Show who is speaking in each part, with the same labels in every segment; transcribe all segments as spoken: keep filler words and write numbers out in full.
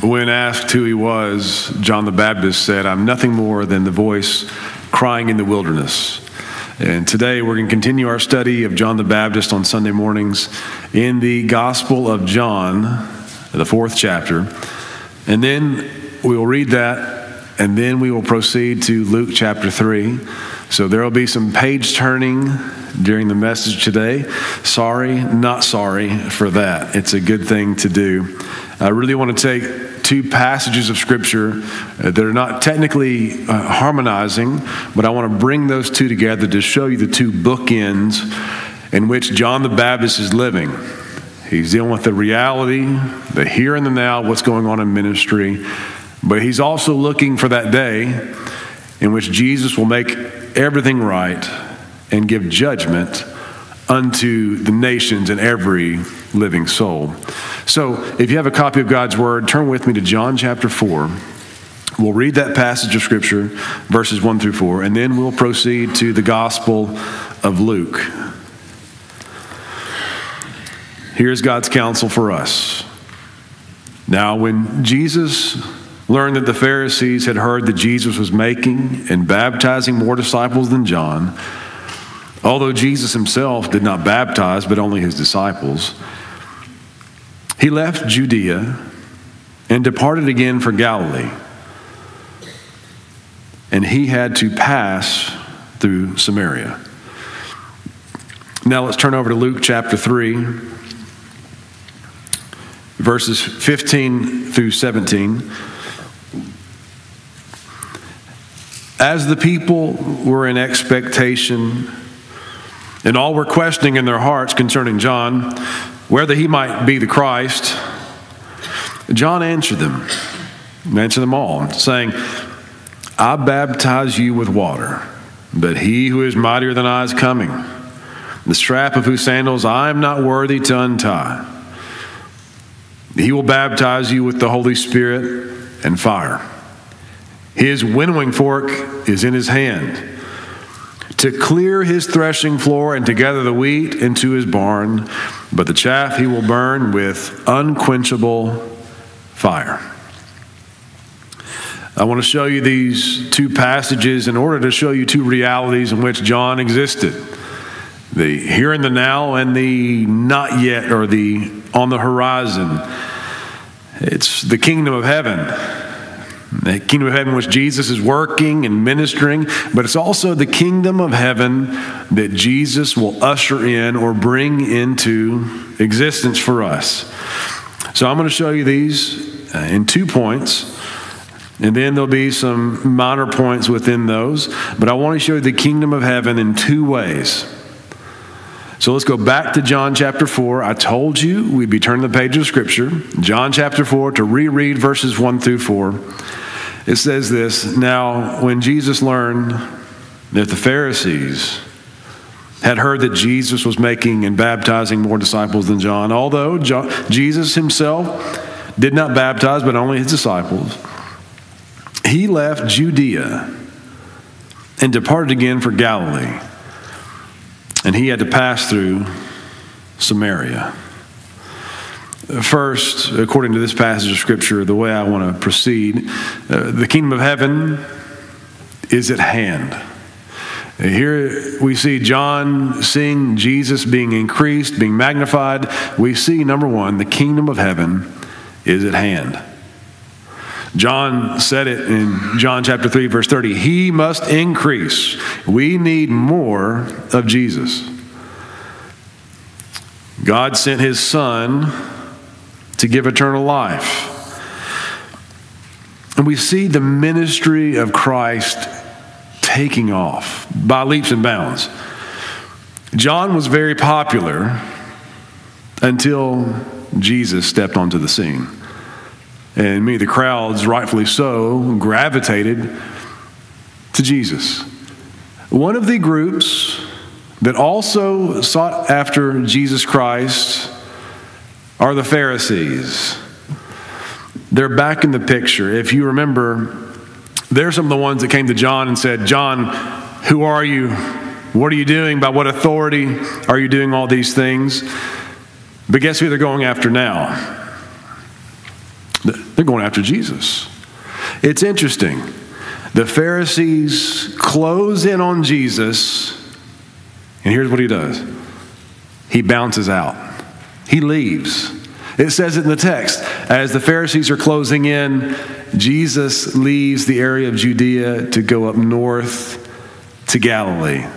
Speaker 1: When asked who he was, John the Baptist said, "I'm nothing more than the voice crying in the wilderness." And today we're going to continue our study of John the Baptist on Sunday mornings in the Gospel of John, the fourth chapter. And then we will read that, and then we will proceed to Luke chapter three. So there will be some page turning during the message today. Sorry, not sorry for that. It's a good thing to do. I really want to take two passages of Scripture that are not technically uh, harmonizing, but I want to bring those two together to show you the two bookends in which John the Baptist is living. He's dealing with the reality, the here and the now, what's going on in ministry, but he's also looking for that day in which Jesus will make everything right and give judgment unto the nations and every living soul. So if you have a copy of God's Word, turn with me to John chapter four. We'll read that passage of Scripture, verses one through four, and then we'll proceed to the Gospel of Luke. Here's God's counsel for us. Now, when Jesus learned that the Pharisees had heard that Jesus was making and baptizing more disciples than John, although Jesus himself did not baptize, but only his disciples, he left Judea and departed again for Galilee. And he had to pass through Samaria. Now let's turn over to Luke chapter three, verses fifteen through seventeen. As the people were in expectation, and all were questioning in their hearts concerning John, whether he might be the Christ, John answered them, answered them all, saying, I baptize you with water, but he who is mightier than I is coming, the strap of whose sandals I am not worthy to untie. He will baptize you with the Holy Spirit and fire. His winnowing fork is in his hand, to clear his threshing floor and to gather the wheat into his barn, but the chaff he will burn with unquenchable fire. I want to show you these two passages in order to show you two realities in which John existed. The here and the now and the not yet, or the on the horizon. It's the kingdom of heaven. The kingdom of heaven in which Jesus is working and ministering, but it's also the kingdom of heaven that Jesus will usher in or bring into existence for us. So I'm going to show you these uh, in two points, and then there'll be some minor points within those, but I want to show you the kingdom of heaven in two ways. So let's go back to John chapter four. I told you we'd be turning the page of Scripture. John chapter four, to reread verses one through four. It says this, Now when Jesus learned that the Pharisees had heard that Jesus was making and baptizing more disciples than John, although John, Jesus himself did not baptize, but only his disciples, he left Judea and departed again for Galilee. And he had to pass through Samaria. First, according to this passage of Scripture, the way I want to proceed, uh, the kingdom of heaven is at hand. Here we see John seeing Jesus being increased, being magnified. We see, number one, the kingdom of heaven is at hand. John said it in John chapter three, verse thirty. He must increase. We need more of Jesus. God sent his Son to give eternal life. And we see the ministry of Christ taking off by leaps and bounds. John was very popular until Jesus stepped onto the scene. And many of the crowds, rightfully so, gravitated to Jesus. One of the groups that also sought after Jesus Christ are the Pharisees. They're back in the picture. If you remember, they're some of the ones that came to John and said, John, who are you? What are you doing? By what authority are you doing all these things? But guess who they're going after now? They're going after Jesus. It's interesting. The Pharisees close in on Jesus, and here's what he does. He bounces out. He leaves. It says it in the text. As the Pharisees are closing in, Jesus leaves the area of Judea to go up north to Galilee.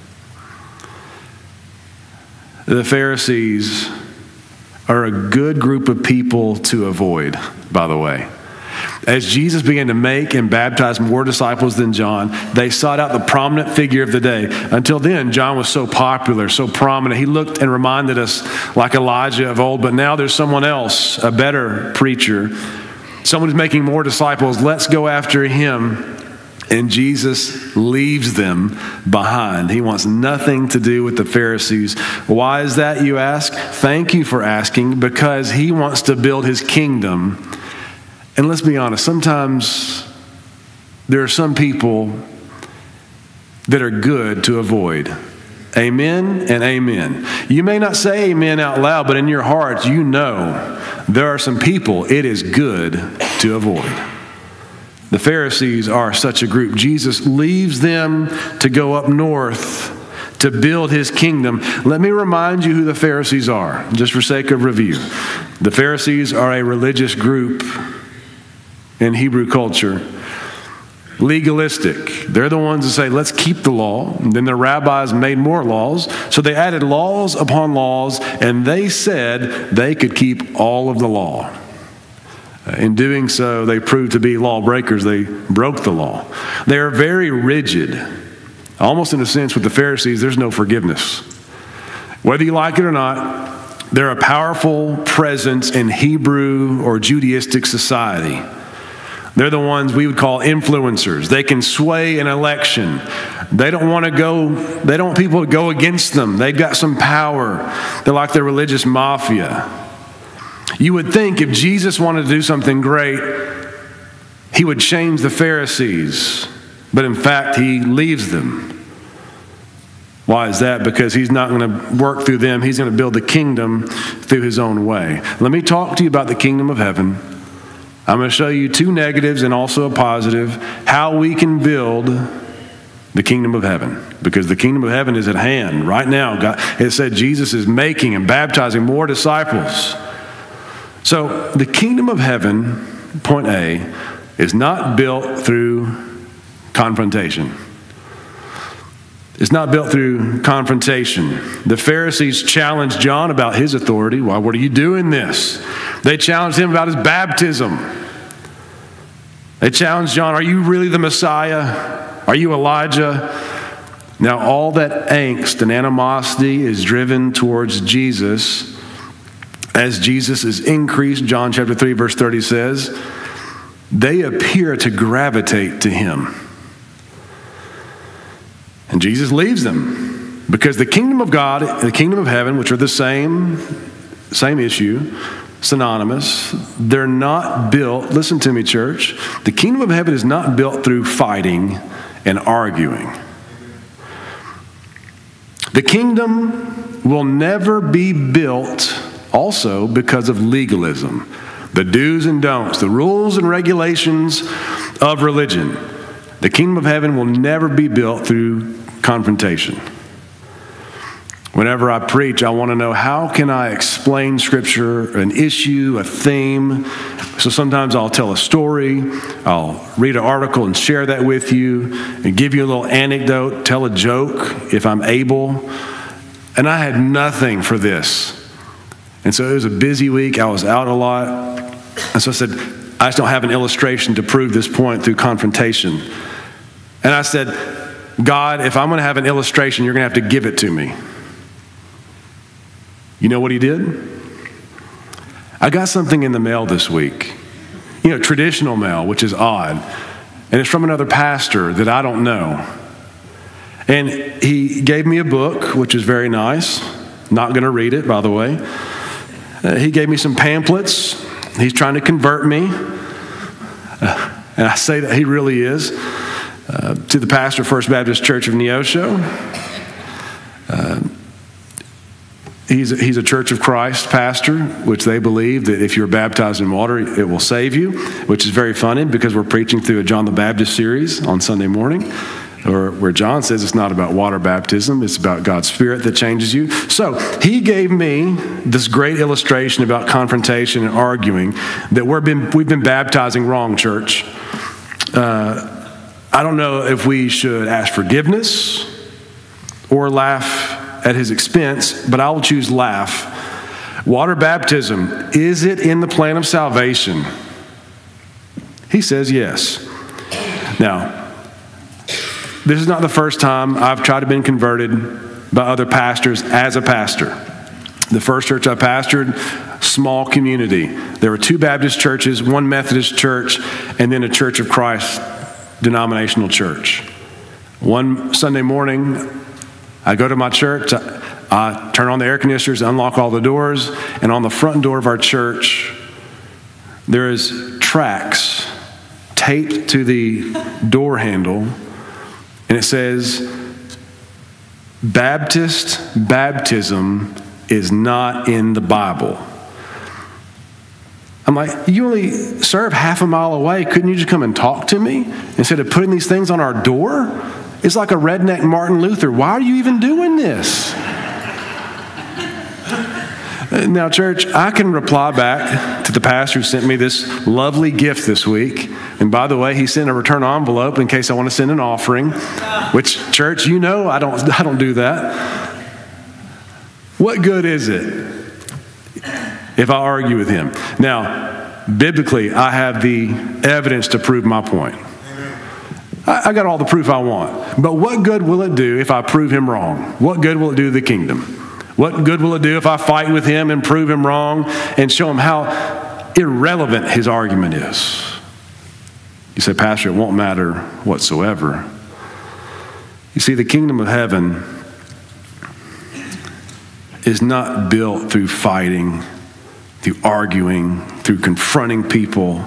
Speaker 1: The Pharisees are a good group of people to avoid, by the way. As Jesus began to make and baptize more disciples than John, they sought out the prominent figure of the day. Until then, John was so popular, so prominent. He looked and reminded us like Elijah of old, but now there's someone else, a better preacher, someone who's making more disciples. Let's go after him. And Jesus leaves them behind. He wants nothing to do with the Pharisees. Why is that, you ask? Thank you for asking, because he wants to build his kingdom. And let's be honest, sometimes there are some people that are good to avoid. Amen and amen. You may not say amen out loud, but in your heart, you know there are some people it is good to avoid. The Pharisees are such a group. Jesus leaves them to go up north to build his kingdom. Let me remind you who the Pharisees are, just for sake of review. The Pharisees are a religious group in Hebrew culture. Legalistic. They're the ones that say, let's keep the law. And then the rabbis made more laws. So they added laws upon laws, and they said they could keep all of the law. In doing so, they proved to be lawbreakers. They broke the law. They are very rigid. Almost in a sense, with the Pharisees, there's no forgiveness. Whether you like it or not, they're a powerful presence in Hebrew or Judaistic society. They're the ones we would call influencers. They can sway an election. They don't want to go, they don't want people to go against them. They've got some power. They're like the religious mafia. You would think if Jesus wanted to do something great, he would change the Pharisees. But in fact, he leaves them. Why is that? Because he's not going to work through them. He's going to build the kingdom through his own way. Let me talk to you about the kingdom of heaven. I'm going to show you two negatives and also a positive, how we can build the kingdom of heaven. Because the kingdom of heaven is at hand right now. God, it said Jesus is making and baptizing more disciples. So the kingdom of heaven, point A, is not built through confrontation. It's not built through confrontation. The Pharisees challenged John about his authority. Why, what are you doing this? They challenged him about his baptism. They challenged John, are you really the Messiah? Are you Elijah? Now all that angst and animosity is driven towards Jesus. As Jesus is increased, John chapter three, verse thirty says, they appear to gravitate to him. And Jesus leaves them because the kingdom of God and the kingdom of heaven, which are the same, same issue, synonymous, they're not built, listen to me, church, the kingdom of heaven is not built through fighting and arguing. The kingdom will never be built also because of legalism, the do's and don'ts, the rules and regulations of religion. The kingdom of heaven will never be built through confrontation. Whenever I preach, I want to know, how can I explain Scripture, an issue, a theme? So sometimes I'll tell a story, I'll read an article and share that with you, and give you a little anecdote, tell a joke if I'm able. And I had nothing for this. And so it was a busy week. I was out a lot. And so I said, I just don't have an illustration to prove this point through confrontation. And I said, God, if I'm going to have an illustration, you're going to have to give it to me. You know what he did? I got something in the mail this week. You know, traditional mail, which is odd. And it's from another pastor that I don't know. And he gave me a book, which is very nice. Not going to read it, by the way. Uh, he gave me some pamphlets. He's trying to convert me. Uh, and I say that he really is. Uh, to the pastor of First Baptist Church of Neosho. Uh, He's a, he's a Church of Christ pastor, which they believe that if you're baptized in water, it will save you, which is very funny because we're preaching through a John the Baptist series on Sunday morning, or where John says it's not about water baptism, it's about God's Spirit that changes you. So he gave me this great illustration about confrontation and arguing that we're been, we've been baptizing wrong, church. Uh, I don't know if we should ask forgiveness or laugh at his expense, but I will choose laugh. Water baptism, is it in the plan of salvation? He says yes. Now, this is not the first time I've tried to be converted by other pastors as a pastor. The first church I pastored, small community. There were two Baptist churches, one Methodist church, and then a Church of Christ denominational church. One Sunday morning, I go to my church, I, I turn on the air conditioners, unlock all the doors, and on the front door of our church, there is tracts taped to the door handle, and it says, Baptist baptism is not in the Bible. I'm like, you only serve half a mile away. Couldn't you just come and talk to me instead of putting these things on our door? It's like a redneck Martin Luther. Why are you even doing this? Now, church, I can reply back to the pastor who sent me this lovely gift this week. And by the way, he sent a return envelope in case I want to send an offering, which, church, you know I don't, I don't do that. What good is it if I argue with him? Now, biblically, I have the evidence to prove my point. I got all the proof I want. But what good will it do if I prove him wrong? What good will it do the kingdom? What good will it do if I fight with him and prove him wrong and show him how irrelevant his argument is? You say, Pastor, it won't matter whatsoever. You see, the kingdom of heaven is not built through fighting, through arguing, through confronting people.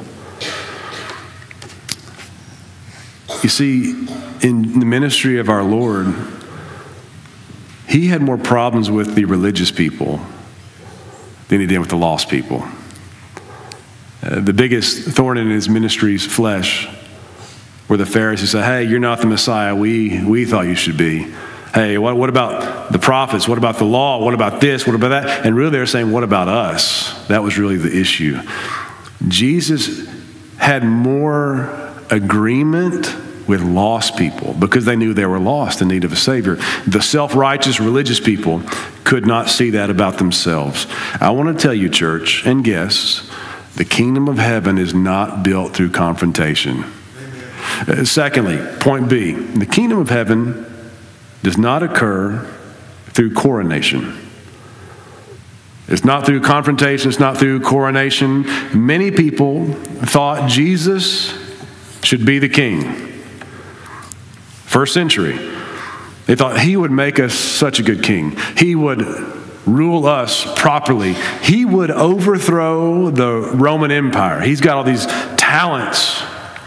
Speaker 1: You see, in the ministry of our Lord, he had more problems with the religious people than he did with the lost people. Uh, the biggest thorn in his ministry's flesh were the Pharisees said, hey, you're not the Messiah we, we thought you should be. Hey, what, what about the prophets? What about the law? What about this? What about that? And really they're saying, what about us? That was really the issue. Jesus had more agreement with lost people because they knew they were lost in need of a Savior. The self-righteous religious people could not see that about themselves. I want to tell you, church and guests, the kingdom of heaven is not built through confrontation. Uh, secondly, point B, the kingdom of heaven does not occur through coronation. It's not through confrontation. It's not through coronation. Many people thought Jesus should be the king. First century. They thought he would make us such a good king. He would rule us properly. He would overthrow the Roman Empire. He's got all these talents.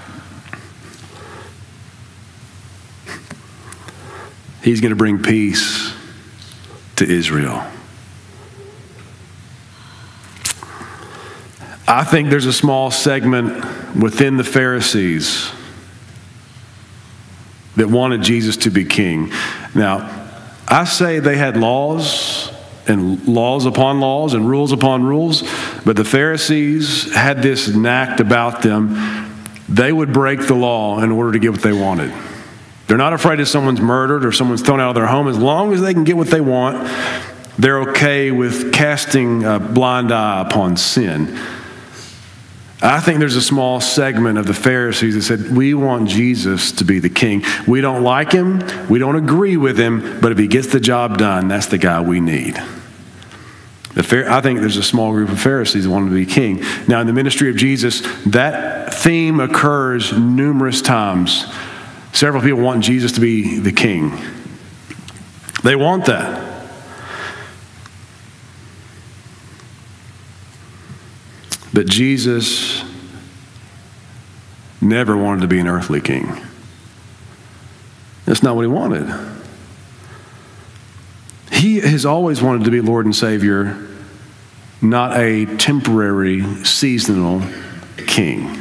Speaker 1: He's going to bring peace to Israel. I think there's a small segment within the Pharisees that wanted Jesus to be king. Now, I say they had laws and laws upon laws and rules upon rules, but the Pharisees had this knack about them. They would break the law in order to get what they wanted. They're not afraid if someone's murdered or someone's thrown out of their home. As long as they can get what they want, they're okay with casting a blind eye upon sin. I think there's a small segment of the Pharisees that said, we want Jesus to be the king. We don't like him. We don't agree with him. But if he gets the job done, that's the guy we need. The I think there's a small group of Pharisees that want to be king. Now, in the ministry of Jesus, that theme occurs numerous times. Several people want Jesus to be the king. They want that. But Jesus never wanted to be an earthly king. That's not what he wanted. He, has always wanted to be Lord and Savior, not a temporary, seasonal king.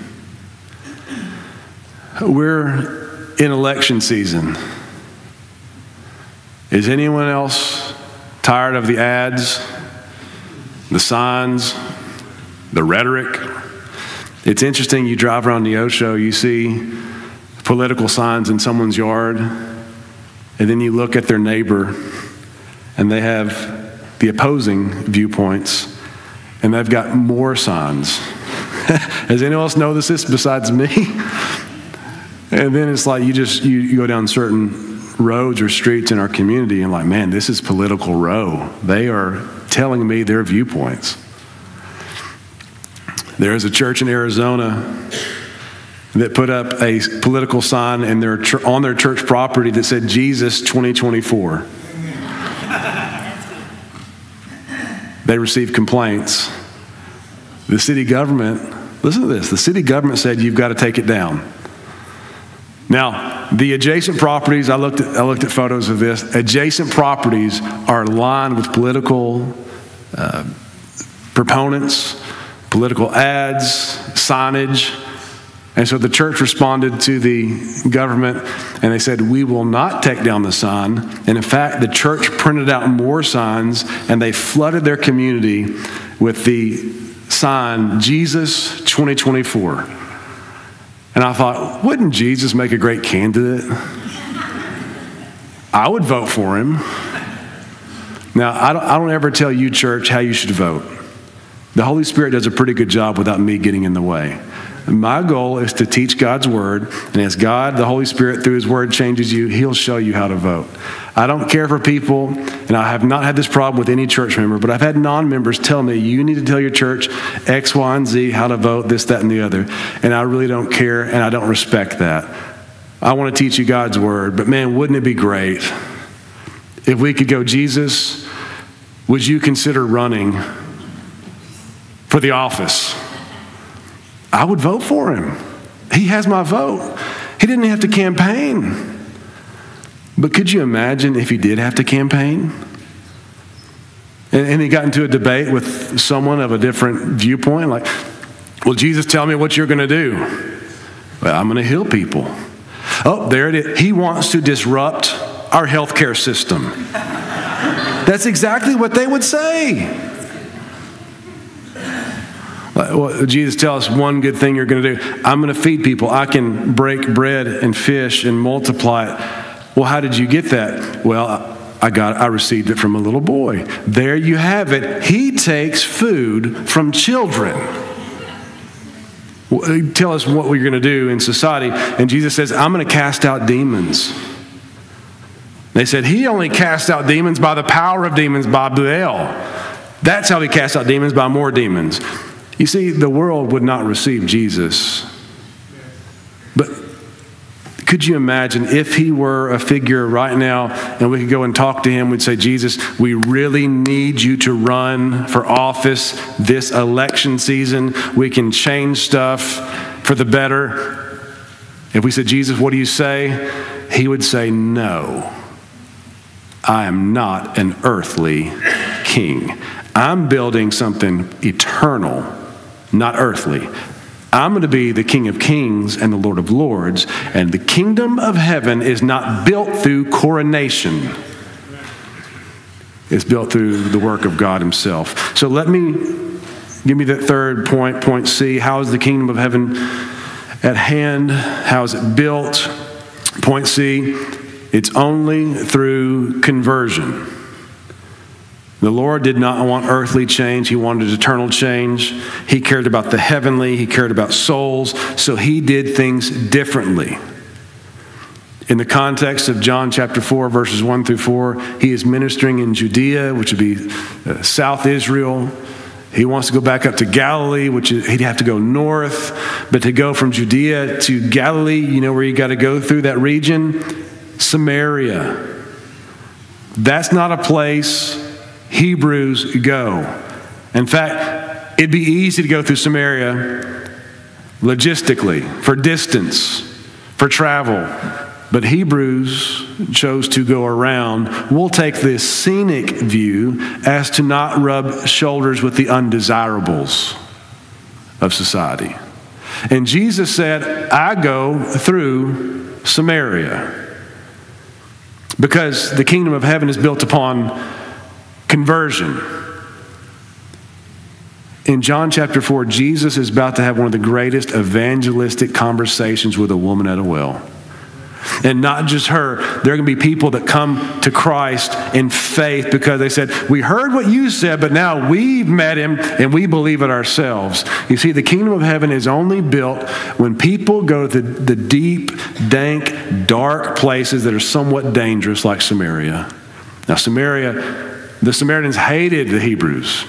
Speaker 1: We're in election season. Is anyone else tired of the ads, the signs, the rhetoric? It's interesting, you drive around Neosho, you see political signs in someone's yard, and then you look at their neighbor, and they have the opposing viewpoints, and they've got more signs. Does anyone else know this besides me? And then it's like you just, you, you go down certain roads or streets in our community and like, man, this is political row. They are telling me their viewpoints. There's a church in Arizona that put up a political sign in their, on their church property that said, Jesus twenty twenty-four. They received complaints. The city government, listen to this, the city government said, you've got to take it down. Now, the adjacent properties, I looked at, I looked at photos of this, adjacent properties are lined with political uh, proponents, political ads, signage. And so the church responded to the government and they said, we will not take down the sign. And in fact, the church printed out more signs and they flooded their community with the sign, Jesus twenty twenty-four. And I thought, wouldn't Jesus make a great candidate? I would vote for him. Now, I don't, I don't ever tell you, church, how you should vote. The Holy Spirit does a pretty good job without me getting in the way. My goal is to teach God's word, and as God, the Holy Spirit, through his word changes you, he'll show you how to vote. I don't care for people, and I have not had this problem with any church member, but I've had non-members tell me, you need to tell your church X, Y, and Z, how to vote, this, that, and the other. And I really don't care, and I don't respect that. I want to teach you God's word, but man, wouldn't it be great if we could go, Jesus, would you consider running for the office? I would vote for him. He has my vote. He didn't have to campaign. But could you imagine if he did have to campaign? And, and he got into a debate with someone of a different viewpoint, like, well, Jesus, tell me what you're going to do. Well, I'm going to heal people. Oh, there it is. He wants to disrupt our healthcare system. That's exactly what they would say. Well, Jesus, tell us one good thing you're going to do. I'm going to feed people. I can break bread and fish and multiply it. Well, how did you get that? Well, I got, I received it from a little boy. There you have it. He takes food from children. Well, tell us what we're going to do in society. And Jesus says, I'm going to cast out demons. They said, he only cast out demons by the power of demons, by Baal. That's how he cast out demons, by more demons. You see, the world would not receive Jesus. But could you imagine if he were a figure right now and we could go and talk to him, we'd say, Jesus, we really need you to run for office this election season. We can change stuff for the better. If we said, Jesus, what do you say? He would say, no, I am not an earthly king. I'm building something eternal, not earthly. I'm going to be the King of Kings and the Lord of Lords, and the kingdom of heaven is not built through coronation. It's built through the work of God himself. So let me, give me that third point, point C. How is the kingdom of heaven at hand? How is it built? Point C, it's only through conversion. The Lord did not want earthly change. He wanted eternal change. He cared about the heavenly. He cared about souls. So he did things differently. In the context of John chapter four, verses one through four, he is ministering in Judea, which would be uh, South Israel. He wants to go back up to Galilee, which is, he'd have to go north. But to go from Judea to Galilee, you know where you got to go through that region? Samaria. That's not a place Hebrews go. In fact, it'd be easy to go through Samaria logistically, for distance, for travel. but Hebrews chose to go around. We'll take this scenic view as to not rub shoulders with the undesirables of society. And Jesus said, I go through Samaria because the kingdom of heaven is built upon conversion. In John chapter four, Jesus is about to have one of the greatest evangelistic conversations with a woman at a well. And not just her, there are going to be people that come to Christ in faith because they said, we heard what you said, but now we've met him and we believe it ourselves. You see, the kingdom of heaven is only built when people go to the, the deep, dank, dark places that are somewhat dangerous, like Samaria. Now, Samaria, the Samaritans hated the Hebrews.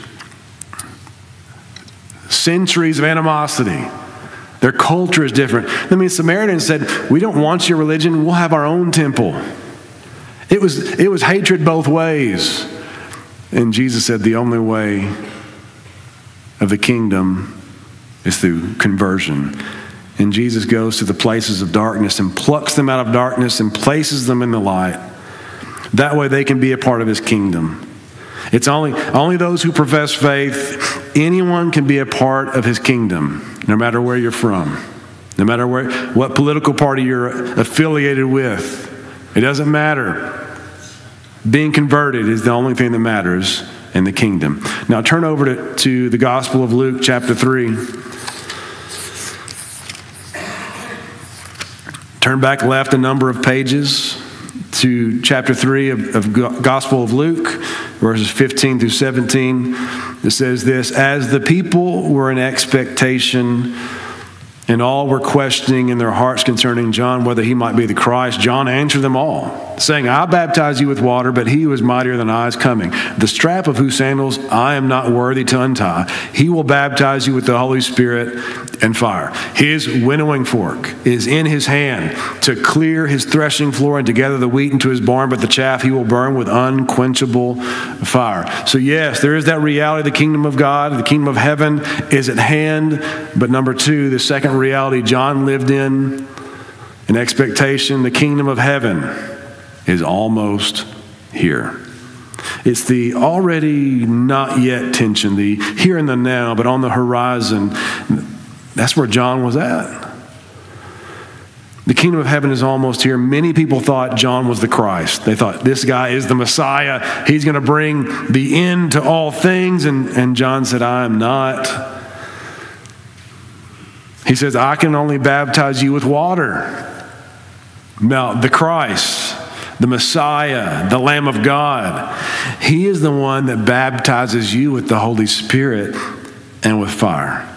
Speaker 1: Centuries of animosity. Their culture is different. I mean, Samaritans said, we don't want your religion. We'll have our own temple. It was, it was hatred both ways. And Jesus said the only way of the kingdom is through conversion. And Jesus goes to the places of darkness and plucks them out of darkness and places them in the light. That way they can be a part of his kingdom. It's only, only those who profess faith. Anyone can be a part of his kingdom, no matter where you're from, no matter where, what political party you're affiliated with. It doesn't matter. Being converted is the only thing that matters in the kingdom. Now turn over to, to the Gospel of Luke, chapter three. Turn back left a number of pages to chapter three of, of Gospel of Luke, verses fifteen through seventeen. It says this, as the people were in expectation and all were questioning in their hearts concerning John whether he might be the Christ, John answered them all, saying, I baptize you with water, but he who is mightier than I is coming, the strap of whose sandals I am not worthy to untie. He will baptize you with the Holy Spirit and fire. His winnowing fork is in his hand to clear his threshing floor and to gather the wheat into his barn, but the chaff he will burn with unquenchable fire. So yes, there is that reality. The kingdom of God, the kingdom of heaven is at hand. But number two, the second reality John lived in, an expectation, the kingdom of heaven is almost here. It's the already not yet tension, the here and the now, but on the horizon. That's where John was at. The kingdom of heaven is almost here. Many people thought John was the Christ. They thought this guy is the Messiah. He's going to bring the end to all things. And, and John said, I am not. He says, I can only baptize you with water. Now, the Christ, the Messiah, the Lamb of God, he is the one that baptizes you with the Holy Spirit and with fire.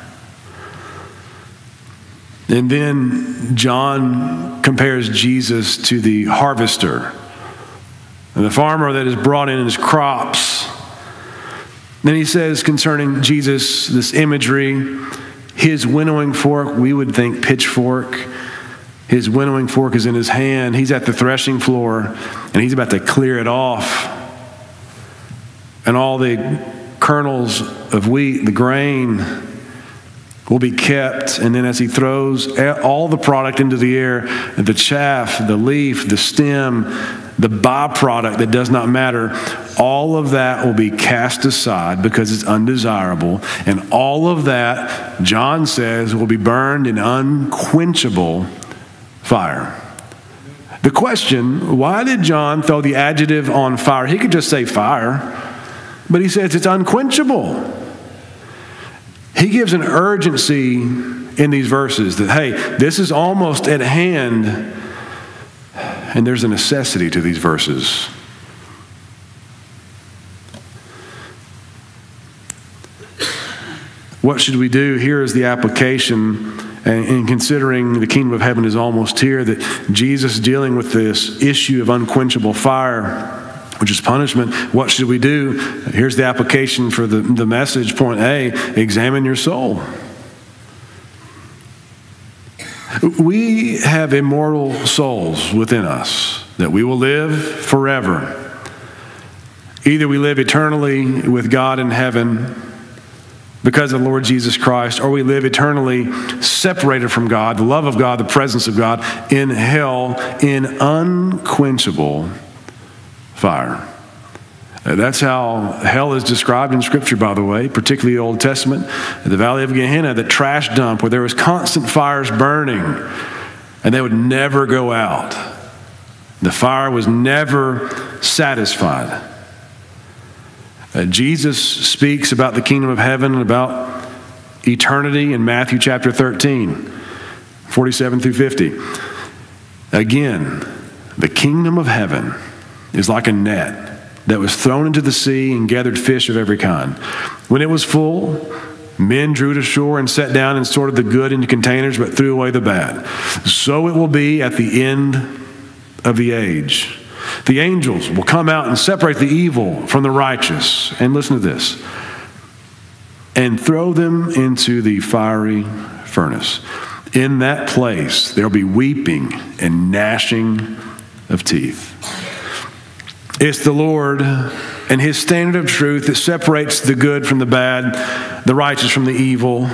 Speaker 1: And then John compares Jesus to the harvester, and the farmer that has brought in his crops. Then he says concerning Jesus, this imagery, his winnowing fork, we would think pitchfork. His winnowing fork is in his hand. He's at the threshing floor, and he's about to clear it off. And all the kernels of wheat, the grain, will be kept. And then as he throws all the product into the air, the chaff, the leaf, the stem, the byproduct that does not matter, all of that will be cast aside because it's undesirable. And all of that, John says, will be burned in unquenchable fire. The question, why did John throw the adjective on fire? He could just say fire, but he says it's unquenchable. He gives an urgency in these verses that, hey, this is almost at hand. And there's a necessity to these verses. What should we do? Here is the application. And in considering the kingdom of heaven is almost here, that Jesus dealing with this issue of unquenchable fire, which is punishment, what should we do? Here's the application for the, the message. Point A, examine your soul. We have immortal souls within us that we will live forever. Either we live eternally with God in heaven because of the Lord Jesus Christ, or we live eternally separated from God, the love of God, the presence of God, in hell, in unquenchable fire. That's how hell is described in Scripture, by the way, particularly the Old Testament. The Valley of Gehenna, the trash dump where there was constant fires burning, and they would never go out. The fire was never satisfied. Uh, Jesus speaks about the kingdom of heaven and about eternity in Matthew chapter thirteen, forty-seven through fifty. Again, the kingdom of heaven is like a net that was thrown into the sea and gathered fish of every kind. When it was full, men drew to shore and sat down and sorted the good into containers, but threw away the bad. So it will be at the end of the age. The angels will come out and separate the evil from the righteous. And listen to this. And throw them into the fiery furnace. In that place, there'll be weeping and gnashing of teeth. It's the Lord and his standard of truth that separates the good from the bad, the righteous from the evil.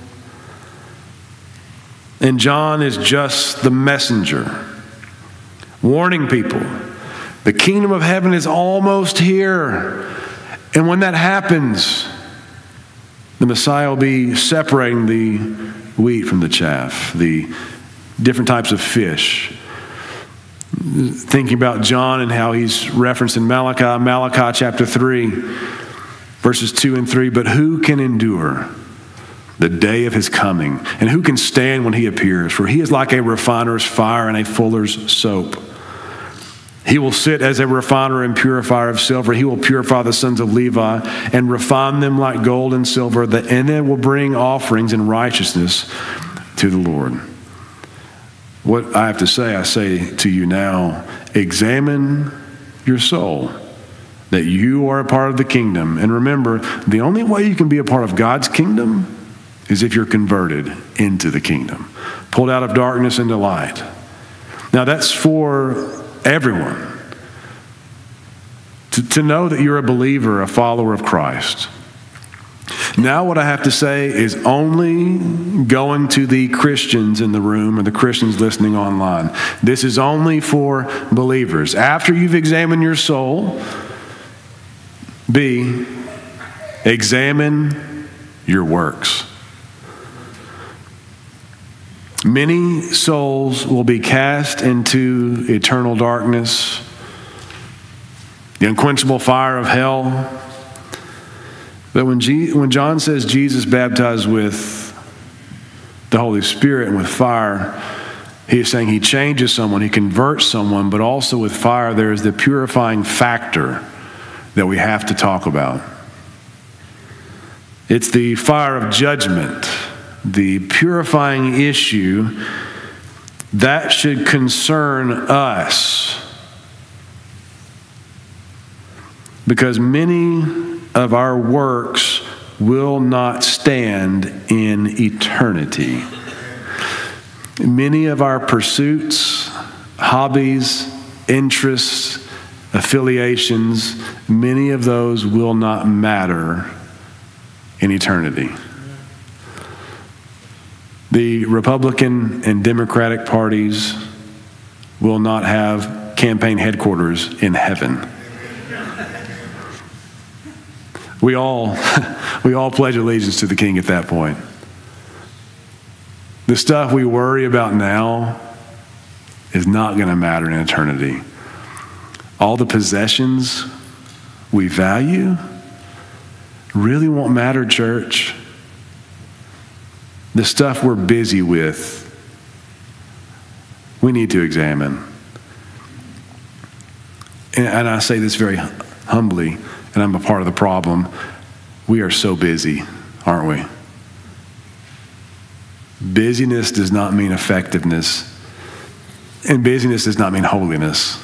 Speaker 1: And John is just the messenger, warning people, the kingdom of heaven is almost here. And when that happens, the Messiah will be separating the wheat from the chaff, the different types of fish. Thinking about John and how he's referenced in Malachi, Malachi chapter three, verses two and three. But who can endure the day of his coming? And who can stand when he appears? For he is like a refiner's fire and a fuller's soap. He will sit as a refiner and purifier of silver. He will purify the sons of Levi and refine them like gold and silver, and then will bring offerings in righteousness to the Lord. What I have to say, I say to you now, examine your soul, that you are a part of the kingdom. And remember, the only way you can be a part of God's kingdom is if you're converted into the kingdom, pulled out of darkness into light. Now that's for everyone. To, to know that you're a believer, a follower of Christ. Now what I have to say is only going to the Christians in the room or the Christians listening online. This is only for believers. After you've examined your soul, B, examine your works. Many souls will be cast into eternal darkness, the unquenchable fire of hell. But when, G- when John says Jesus baptized with the Holy Spirit and with fire, he is saying he changes someone, he converts someone, but also with fire there is the purifying factor that we have to talk about. It's the fire of judgment, the purifying issue that should concern us. Because many of our works will not stand in eternity. Many of our pursuits, hobbies, interests, affiliations, many of those will not matter in eternity. The Republican and Democratic parties will not have campaign headquarters in heaven. We all, we all pledge allegiance to the King at that point. The stuff we worry about now is not going to matter in eternity. All the possessions we value really won't matter, church. The stuff we're busy with, we need to examine. And, and I say this very humbly, and I'm a part of the problem. We are so busy, aren't we? Busyness does not mean effectiveness, and busyness does not mean holiness.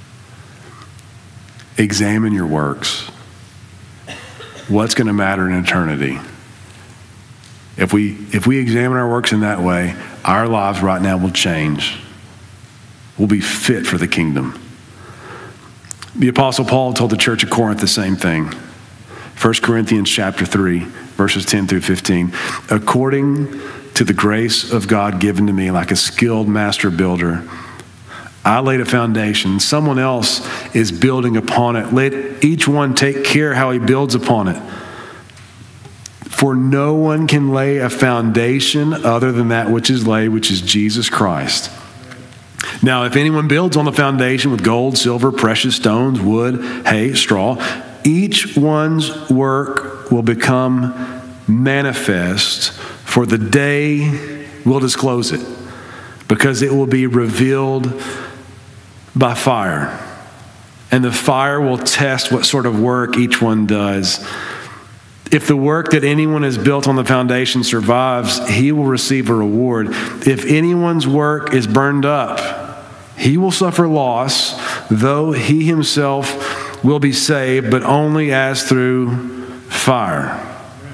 Speaker 1: Examine your works. What's going to matter in eternity? If we if we examine our works in that way, our lives right now will change. We'll be fit for the kingdom. The Apostle Paul told the church of Corinth the same thing. First Corinthians chapter three, verses ten through fifteen. According to the grace of God given to me, like a skilled master builder, I laid a foundation. Someone else is building upon it. Let each one take care how he builds upon it. For no one can lay a foundation other than that which is laid, which is Jesus Christ. Now, if anyone builds on the foundation with gold, silver, precious stones, wood, hay, straw, each one's work will become manifest, for the day will disclose it, because it will be revealed by fire. And the fire will test what sort of work each one does. If the work that anyone has built on the foundation survives, he will receive a reward. If anyone's work is burned up, he will suffer loss, though he himself will be saved, but only as through fire.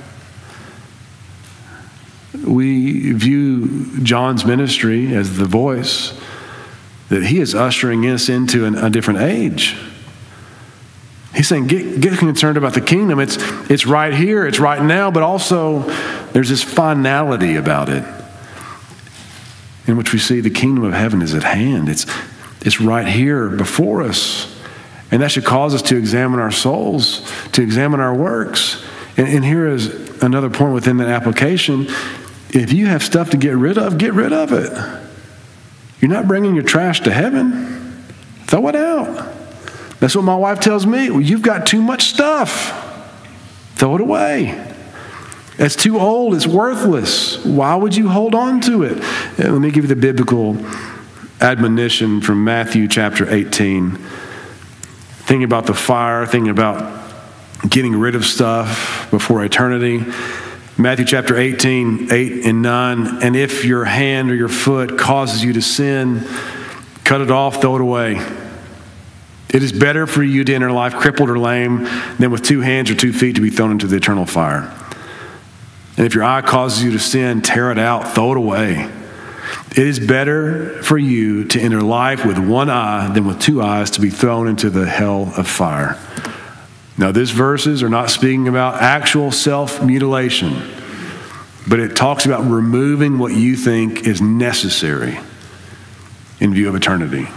Speaker 1: We view John's ministry as the voice that he is ushering us into an, a different age. He's saying, get, get concerned about the kingdom. It's, it's right here, it's right now, but also there's this finality about it, in which we see the kingdom of heaven is at hand. It's, it's right here before us. And that should cause us to examine our souls, to examine our works. And, and here is another point within that application. If you have stuff to get rid of, get rid of it. You're not bringing your trash to heaven. Throw it out. That's what my wife tells me. Well, you've got too much stuff. Throw it away. It's too old. It's worthless. Why would you hold on to it? And let me give you the biblical admonition from Matthew chapter eighteen. Thinking about the fire, thinking about getting rid of stuff before eternity. Matthew chapter eighteen, eight and nine. And if your hand or your foot causes you to sin, cut it off, throw it away. It is better for you to enter life crippled or lame than with two hands or two feet to be thrown into the eternal fire. And if your eye causes you to sin, tear it out, throw it away. It is better for you to enter life with one eye than with two eyes to be thrown into the hell of fire. Now, these verses are not speaking about actual self-mutilation, but it talks about removing what you think is necessary in view of eternity.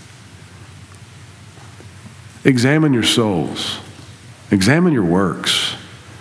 Speaker 1: Examine your souls. Examine your works.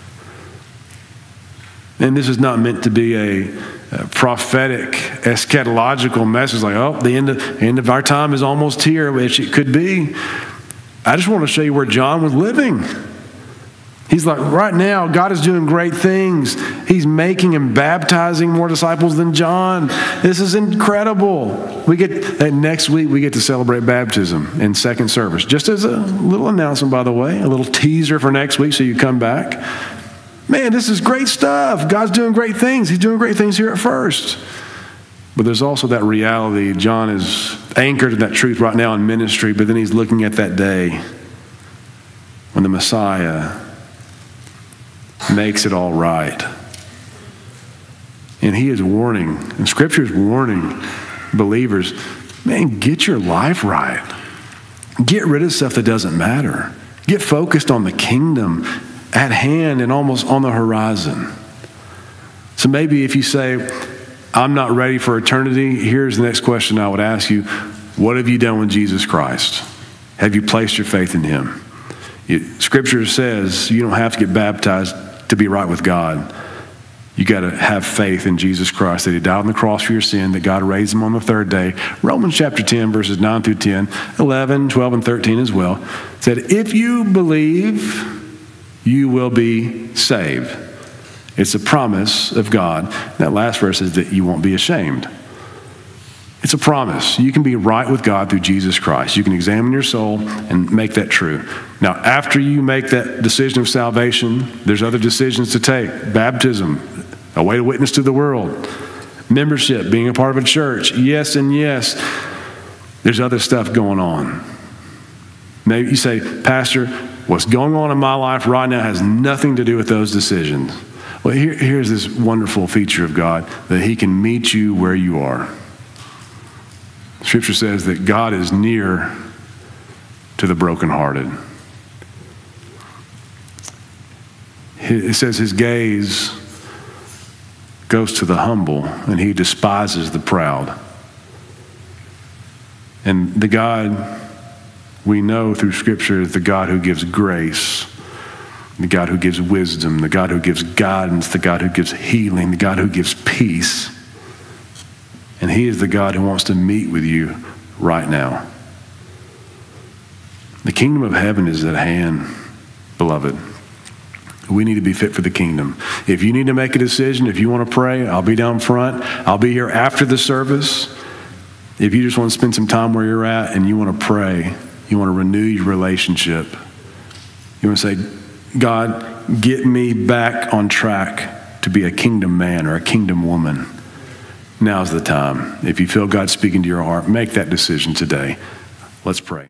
Speaker 1: And this is not meant to be a, a prophetic, eschatological message like, oh, the end of, the end of our time is almost here, which it could be. I just want to show you where John was living. He's like, right now, God is doing great things. He's making and baptizing more disciples than John. This is incredible. We get that next week, we get to celebrate baptism in second service. Just as a little announcement, by the way, a little teaser for next week so you come back. Man, this is great stuff. God's doing great things. He's doing great things here at First. But there's also that reality. John is anchored in that truth right now in ministry, but then he's looking at that day when the Messiah makes it all right. And he is warning, and Scripture is warning believers, man, get your life right. Get rid of stuff that doesn't matter. Get focused on the kingdom at hand and almost on the horizon. So maybe if you say, I'm not ready for eternity, here's the next question I would ask you. What have you done with Jesus Christ? Have you placed your faith in him? You, Scripture says you don't have to get baptized to be right with God. You got to have faith in Jesus Christ, that he died on the cross for your sin, that God raised him on the third day. Romans chapter ten, verses nine through ten, eleven, twelve, and thirteen as well, said, if you believe, you will be saved. It's a promise of God. That last verse is that you won't be ashamed. It's a promise. You can be right with God through Jesus Christ. You can examine your soul and make that true. Now, after you make that decision of salvation, there's other decisions to take. Baptism, a way to witness to the world. Membership, being a part of a church. Yes and yes. There's other stuff going on. Maybe you say, Pastor, what's going on in my life right now has nothing to do with those decisions. Well, here, here's this wonderful feature of God, that he can meet you where you are. Scripture says that God is near to the brokenhearted. It says his gaze goes to the humble and he despises the proud. And the God we know through Scripture is the God who gives grace, the God who gives wisdom, the God who gives guidance, the God who gives healing, the God who gives peace. And he is the God who wants to meet with you right now. The kingdom of heaven is at hand, beloved. We need to be fit for the kingdom. If you need to make a decision, if you want to pray, I'll be down front. I'll be here after the service. If you just want to spend some time where you're at and you want to pray, you want to renew your relationship, you want to say, God, get me back on track to be a kingdom man or a kingdom woman. Now's the time. If you feel God speaking to your heart, make that decision today. Let's pray.